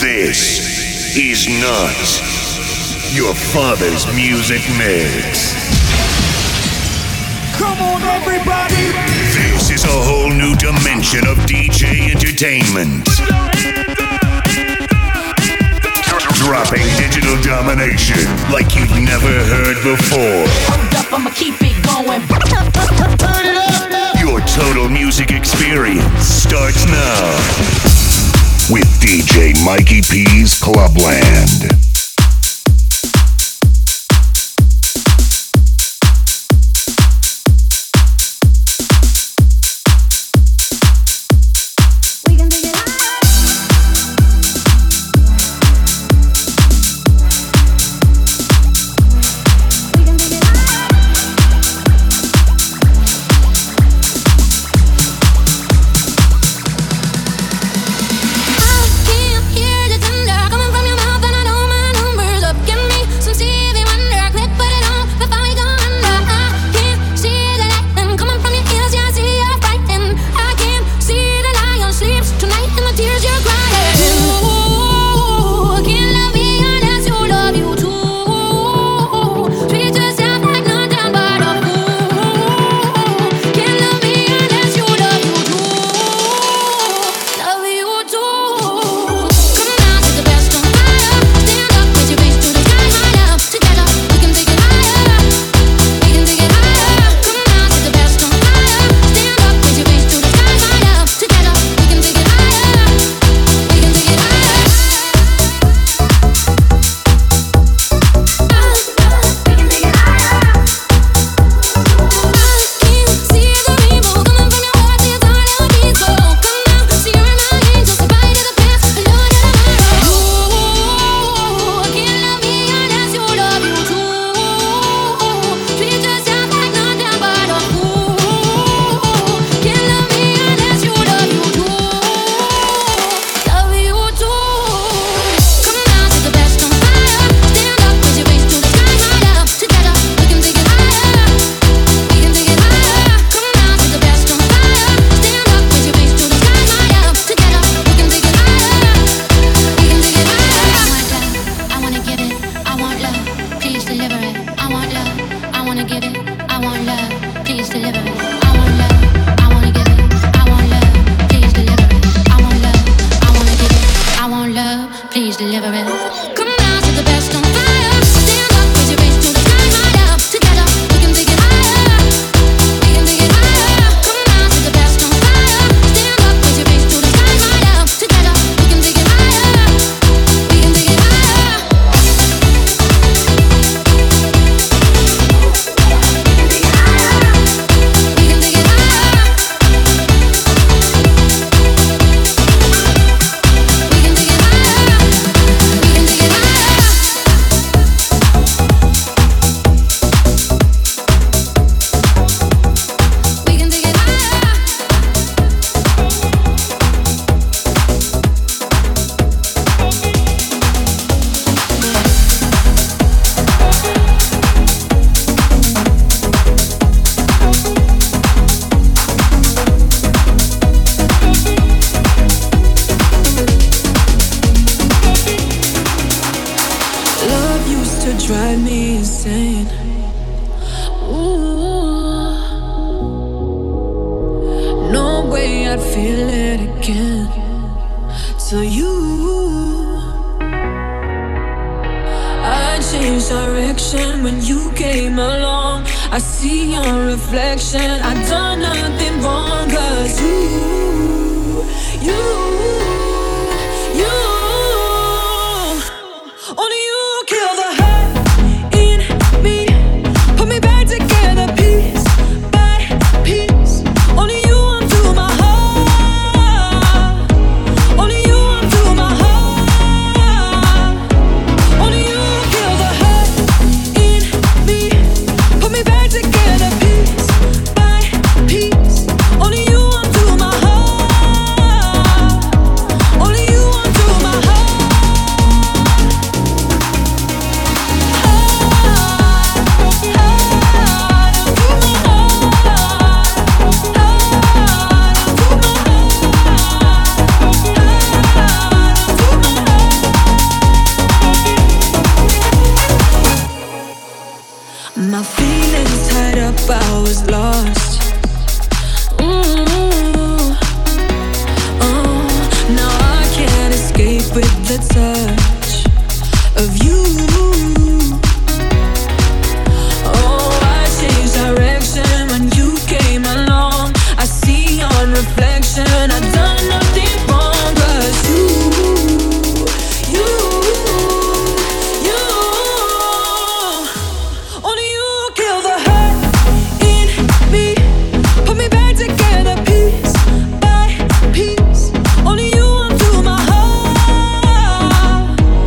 This is not your father's music mix. Come on, everybody! This is a whole new dimension of DJ entertainment. Dropping digital domination like you've never heard before. Hold up, I'ma keep it going. Your total music experience starts now with DJ Mikey P's Clubland. Piece by piece, only you undo my heart. with the touch of you. Oh, I changed direction when you came along. I see your reflection, I've done nothing wrong. 'Cause you only you kill the hurt in me, put me back together piece by piece. Only you undo my heart.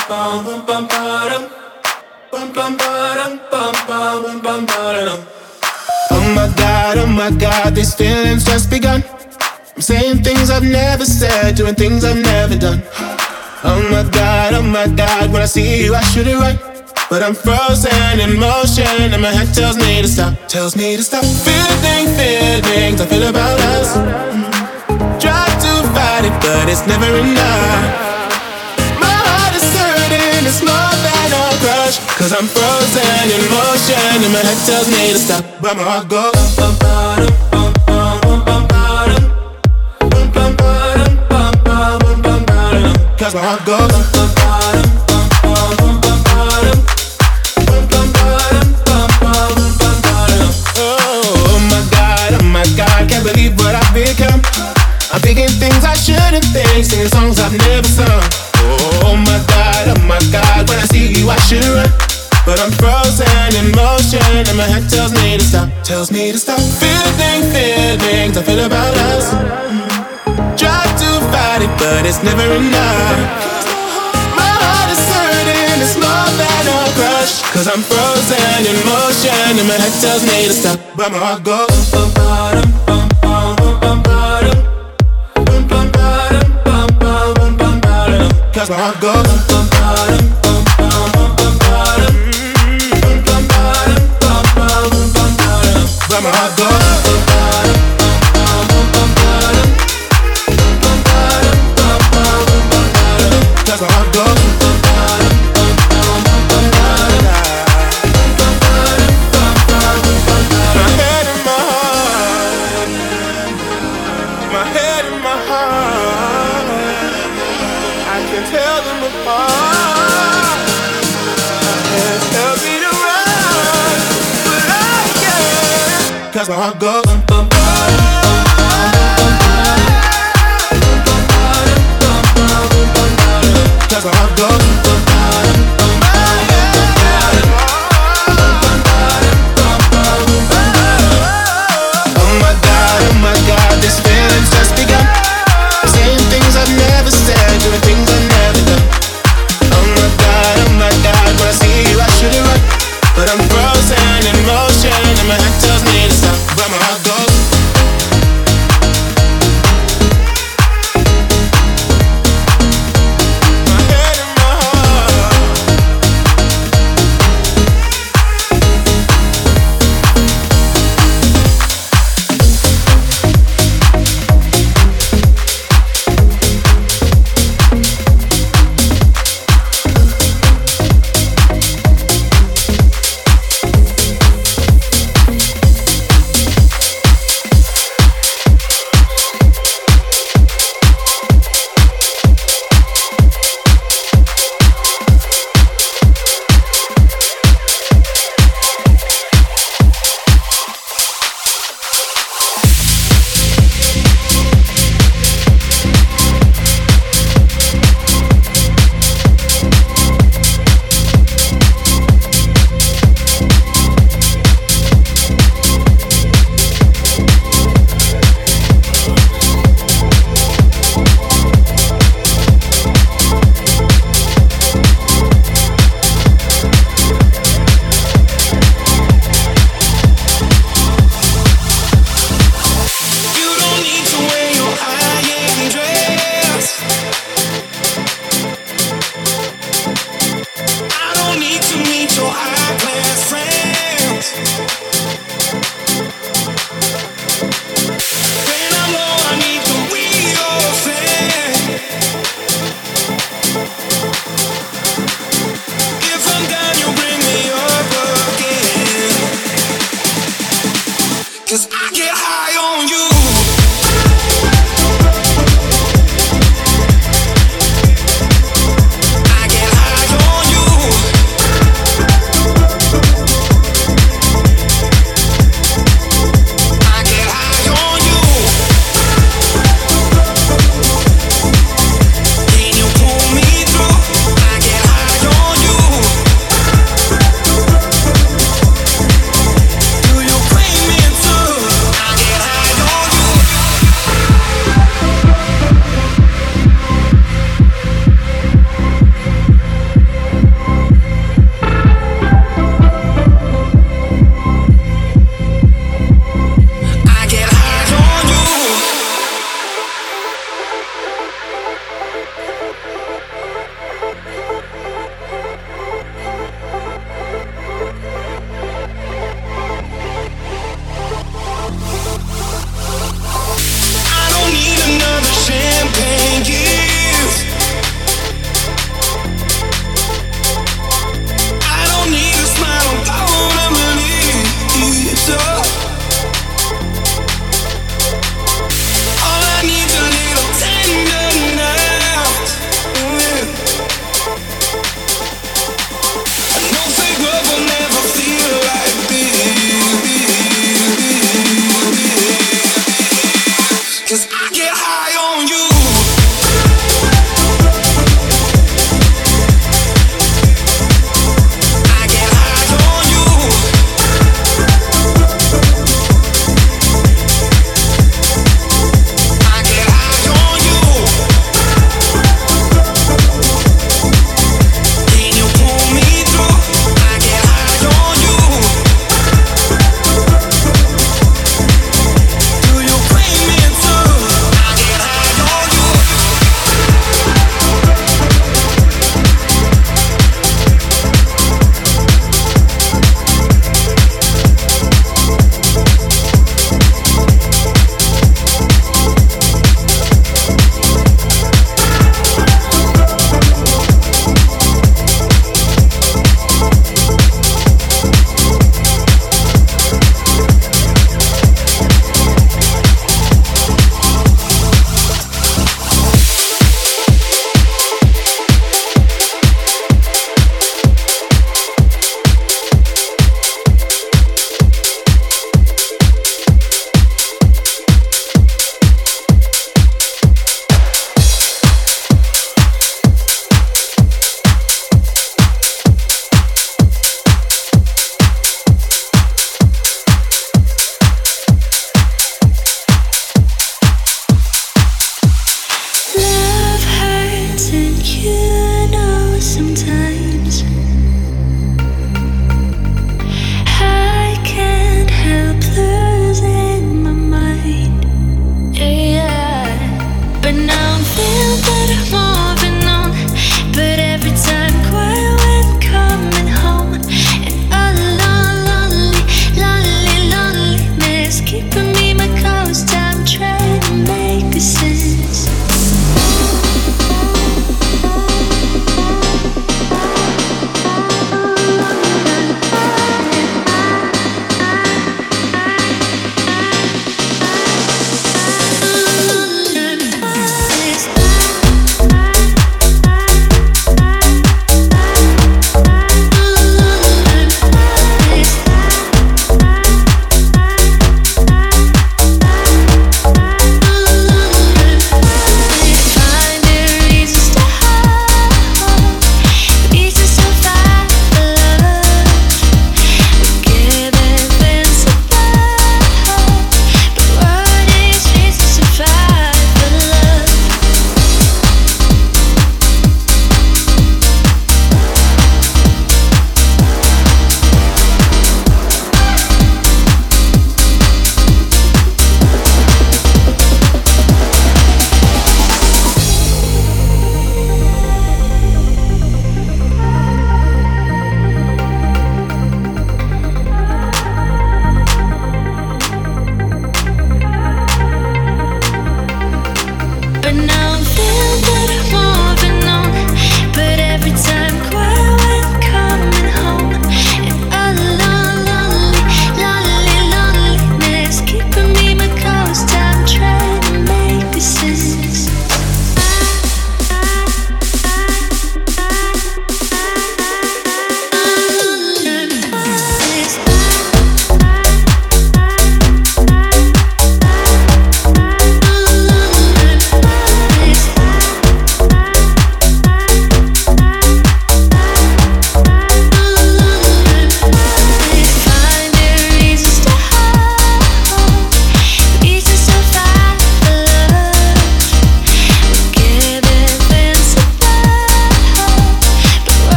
Oh my God, these feelings just begun. I'm saying things I've never said, doing things I've never done. Oh my God, when I see you I should it right, but I'm frozen in motion and my head tells me to stop. Feeling feelings I feel about us. Try to fight it, but it's never enough. My heart is hurting, it's more than a crush, 'cause I'm frozen in motion and my head tells me to stop, but my heart goes. Cause my heart goes. Oh my God, can't believe what I've become. I'm thinking things I shouldn't think, singing songs I've never sung. Oh my God, when I see you I should run, but I'm frozen in motion and my head tells me to stop. Feeling feelings I feel about us. Try to fight it, but it's never enough. My heart is hurting, it's more than a crush, 'cause I'm frozen in motion and my head tells me to stop, but my heart goes. Cause my heart goes. But my heart goes. Cause my heart goes. My head and my heart. My head and my heart. I can tell them apart. My head tells me to run, but I can't. Cause my heart goes. Cause my heart goes. Oh my God, this feeling's just begun. Saying things I've never said, doing things I've never done. Oh my God, when I see you I should it right, but I'm frozen in motion and my head tells me to stop, but my heart goes. My head and my heart.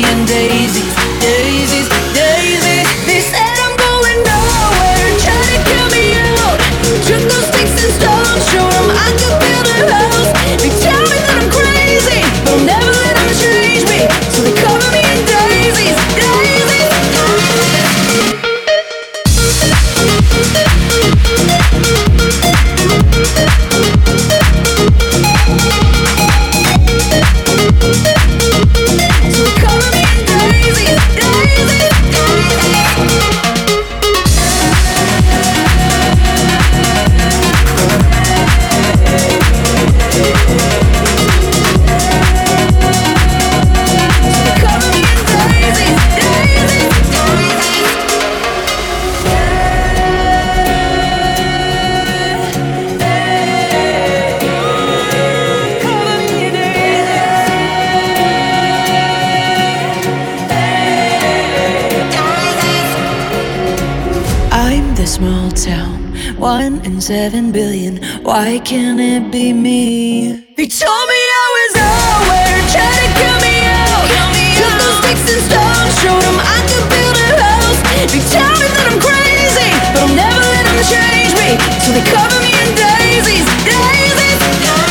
in daisies, daisies, daisies. They said I'm going nowhere, trying to kill me out. Took those sticks and stones, showed them I could build a house. They tell me that I'm crazy, but I'll never let them change me. So they cover me in daisies, daisies, daisies. Small town, 1 in 7 billion. Why can't it be me? They told me I was nowhere, trying to kill me out. Took those sticks and stones, showed them I could build a house. They tell me that I'm crazy, but I'll never let them change me. So they cover me in daisies, daisies,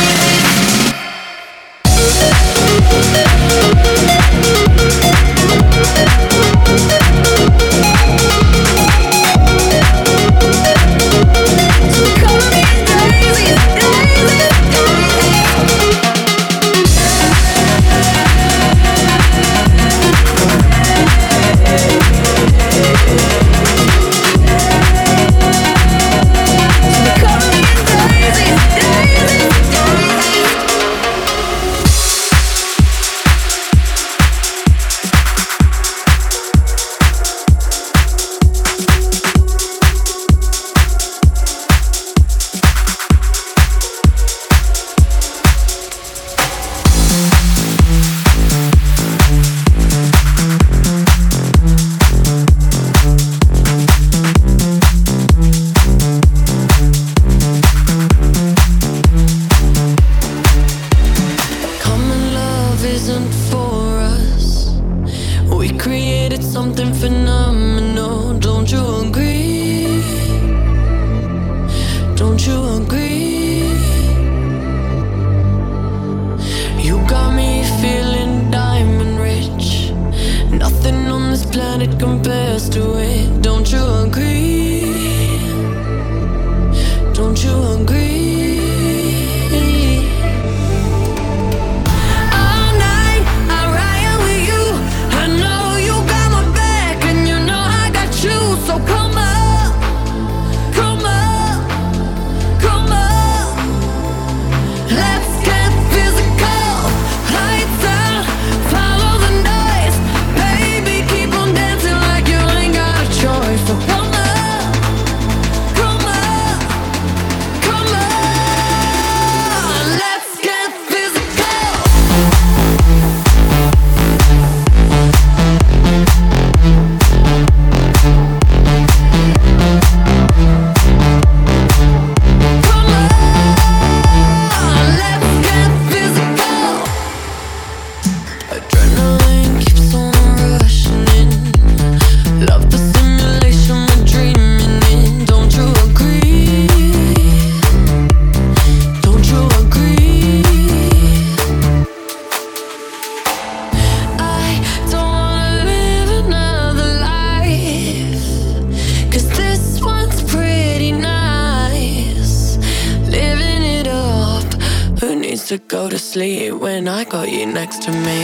to go to sleep when I got you next to me.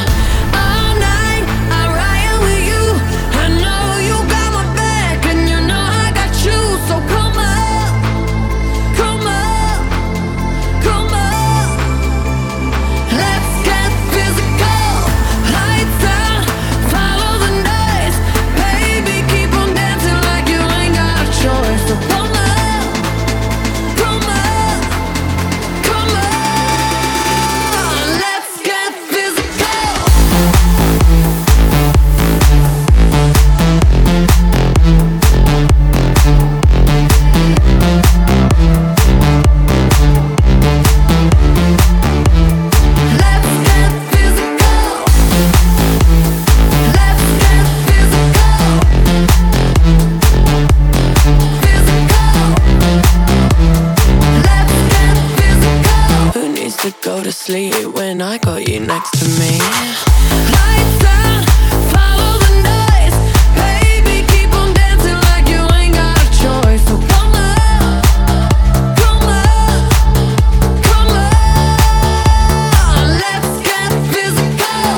All night I ride with you. I know you got my back and you know I got you. So come up, come up, come up. Let's get physical. Lights out, follow the noise. Baby, keep on dancing like you ain't got a choice. So come up, come up, come up. Let's get physical. sleep when I got you next to me. Lights out, follow the noise. Baby, keep on dancing like you ain't got a choice. So come on, come on, come on. Let's get physical.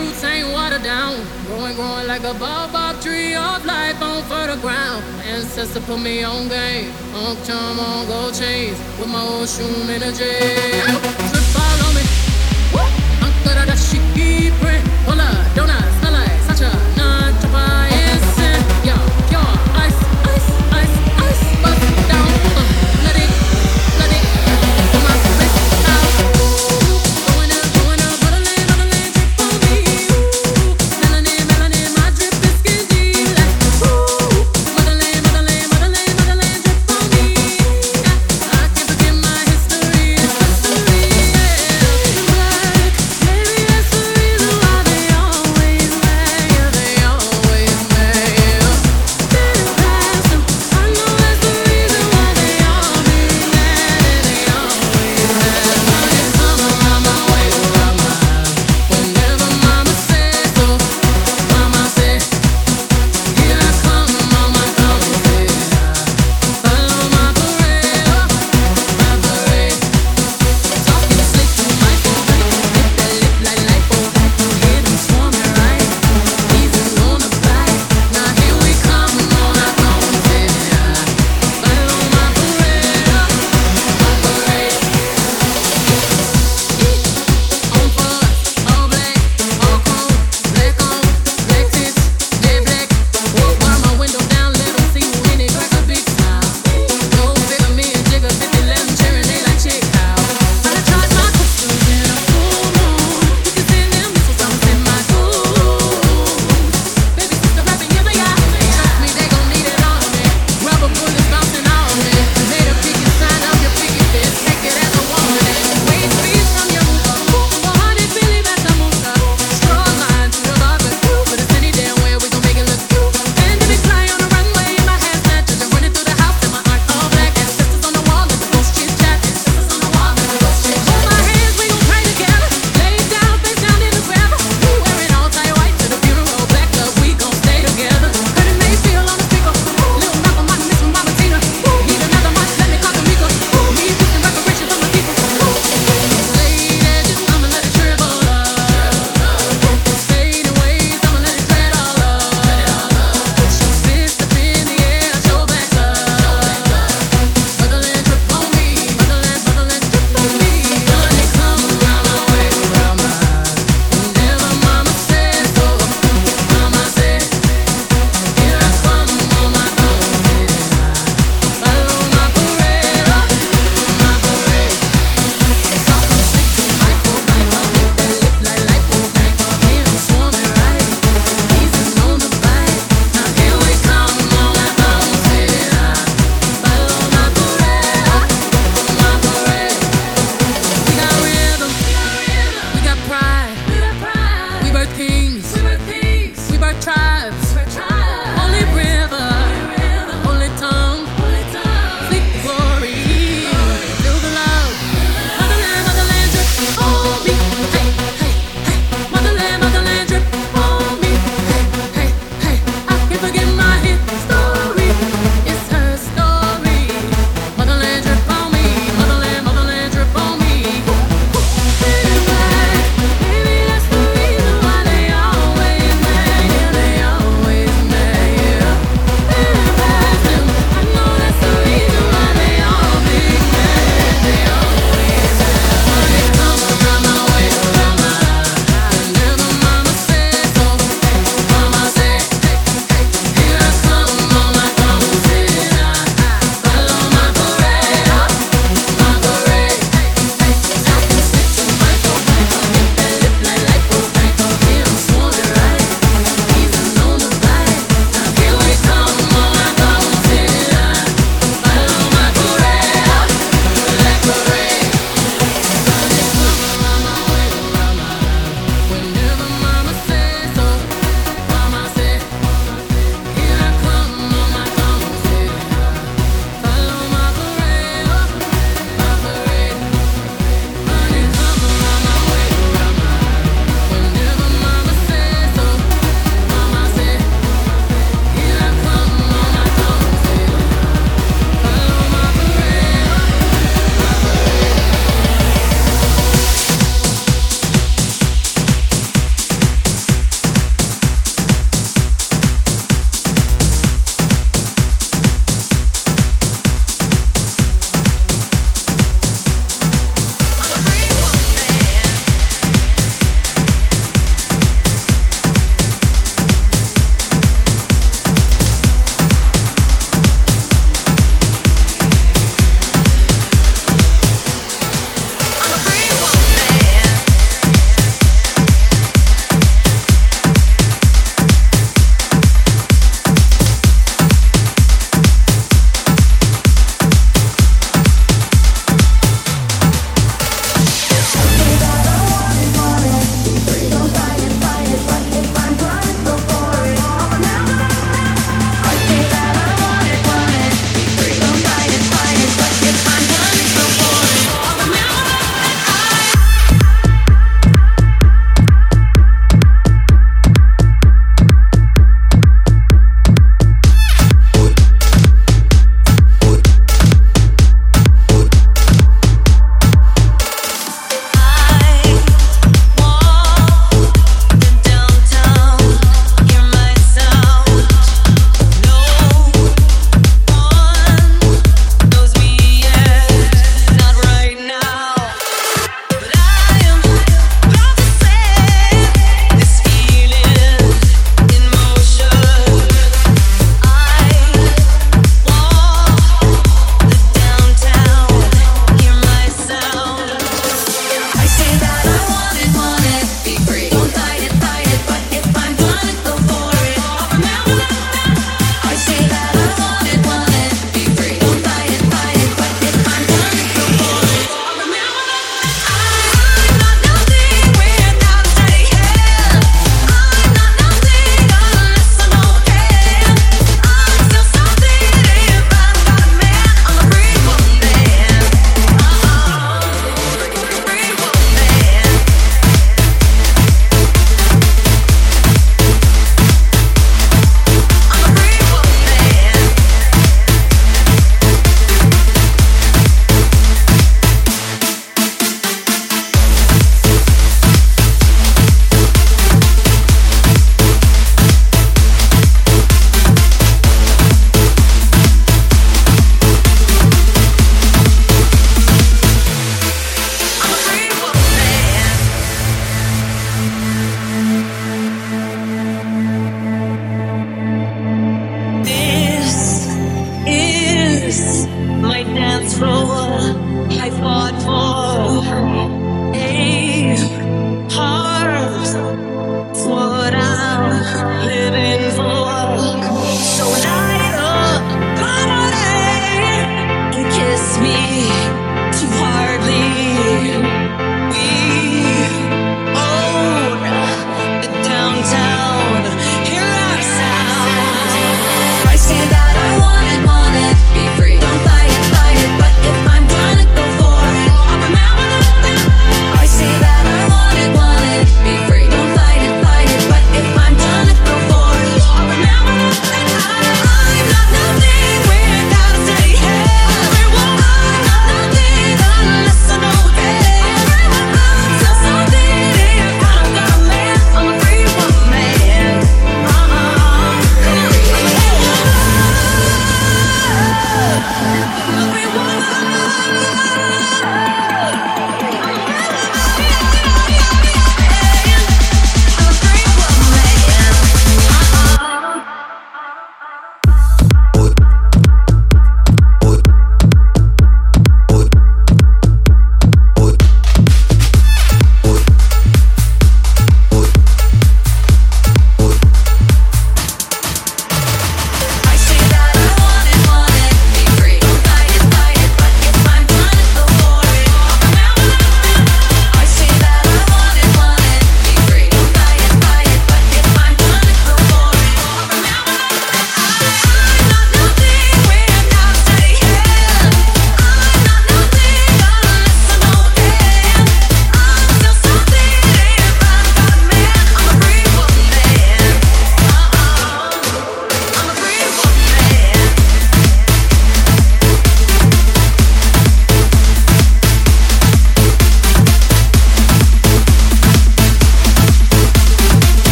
roots ain't watered down. Growing like a baobab tree of life on fertile ground. Ancestor put me on game, on charm, on gold chains, with my old shroom energy. Drip all on me. Uncle that she keep print. Hola, donuts, smell like such a non-chopper instant. Yo, pure ice, ice, ice, ice. Bust down, let it, put my wrist out. Going up, bubbling, drip on me. Melanin, my drip is skinny. Like, modeling, drip on me. I can't forget my history, it's history.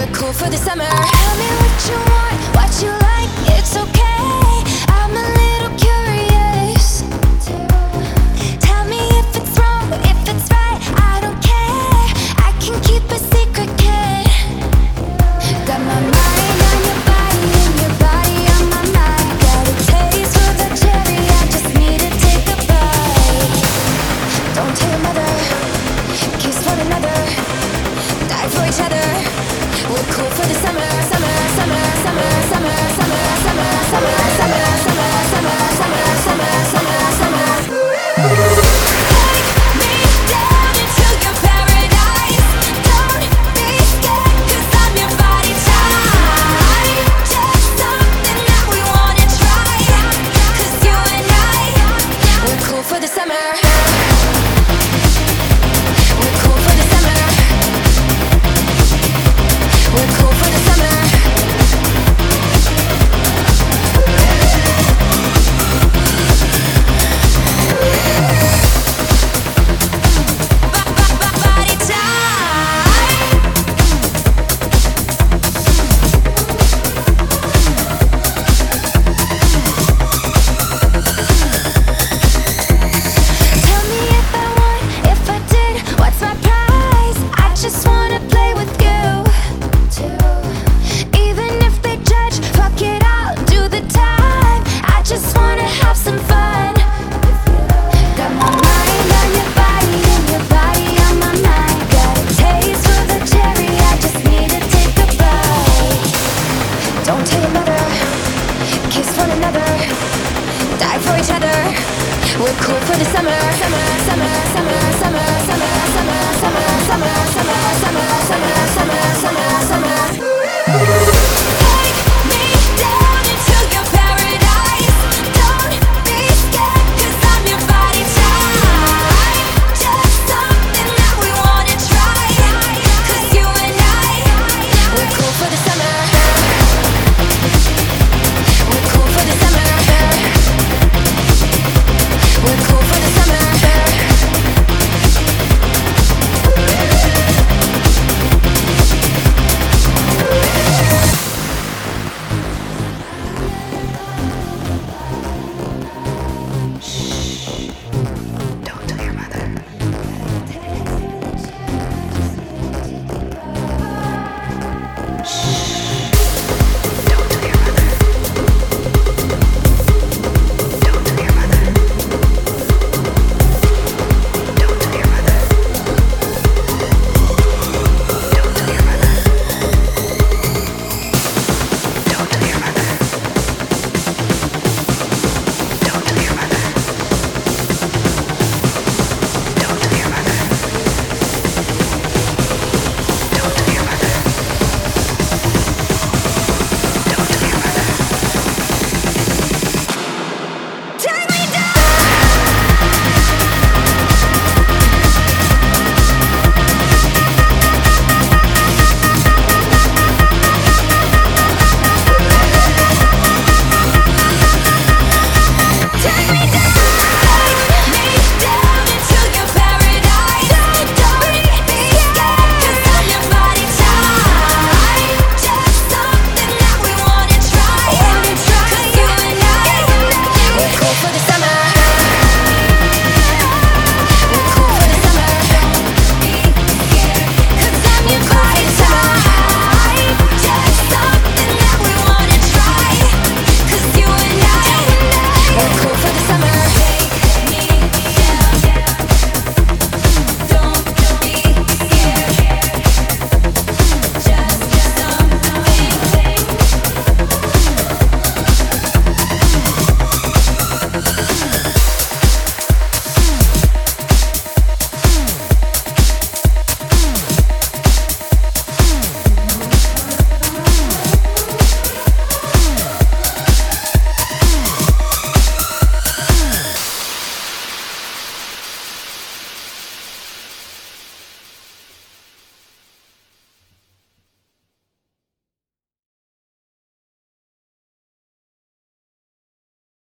we're cool for the summer. Tell me what you want, what you like, it's okay. I'm a little curious. Tell me if it's wrong, if it's right, I don't care. I can keep a secret, kid. Got my mind on your body and your body on my mind. Got a taste for the cherry, I just need to take a bite. Don't tell your mother, kiss one another, die for each other. We're cool for the summer, summer, summer, summer, summer, summer, summer, summer, summer, summer, summer, summer, summer, summer, summer. Take me down into your paradise. Don't be scared, 'cause I'm your body type. Just something that we wanna try. 'Cause you and I, we're cool for the summer. We're cool for the summer. We're cool for the summer. Body type. Tell me if I won, if I did, what's my prize? I just wanna play with you. Even if they judge, fuck it, I'll do the time. I just wanna have some fun. Got my mind on your body and your body on my mind. Got a taste for the cherry, I just need to take a bite. Don't tell your mother, kiss one another, die for each other. We're cool for the summer, summer, summer, summer, summer, summer, summer, summer, summer, summer, summer, summer, summer, summer.